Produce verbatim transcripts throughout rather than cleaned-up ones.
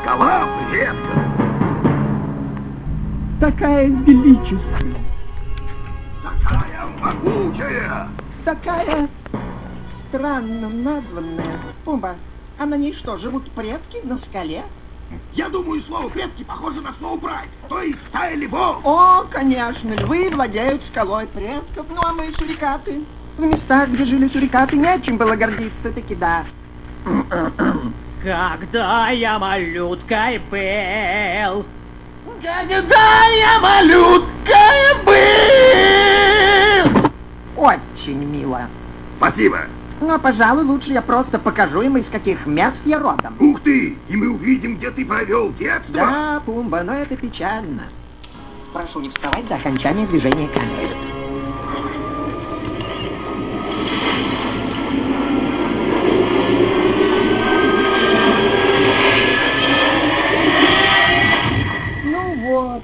Скала предков. Такая величественная. Такая могучая. Такая странно названная. Пумба, а на ней что, живут предки на скале? Я думаю, слово «предки» похоже на слово «прайд», то есть стая львов. О, конечно, львы владеют скалой предков, ну а мы сурикаты. В местах, где жили сурикаты, не о чем было гордиться, таки да. Когда я малюткой был, Когда я малюткой был! Очень мило. Спасибо. Но, пожалуй, лучше я просто покажу им, из каких мест я родом. Ух ты! И мы увидим, где ты провел детство. Да, Пумба, но это печально. Прошу не вставать до окончания движения камеры. Ну вот.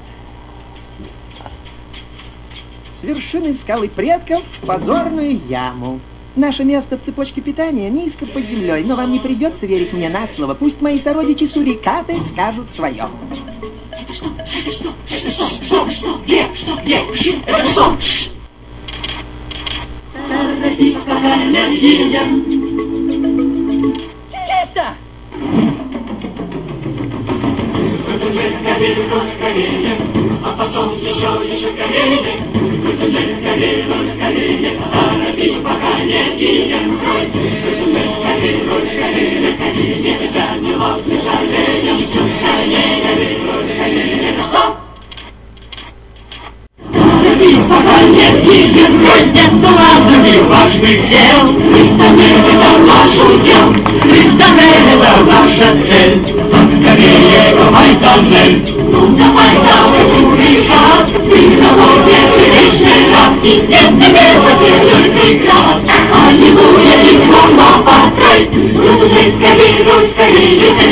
С вершины скалы предков в позорную яму. Наше место в цепочке питания низко под землей, но вам не придется верить мне на слово. Пусть мои сородичи-сурикаты скажут свое. Что, что, где, что, где, это что? Это! Скорее, а потом еще, еще скорее. Скорее, скорее, а напись пока не идем. Скорее, скорее, скорее, тебя не ловко жалеем. Скорее, скорее, скорее, стоп! Напись пока не идем. Нету важных, важных дел. Интернет это ваш удел. Интернет это ваша цель. Скорее, давай тоннель. Ну давай, давай, сурикат. Ты на лоне вечный рад. И нет тебе потеряй преград. А не будет их мама потрой. Скорее, скорее, скорее.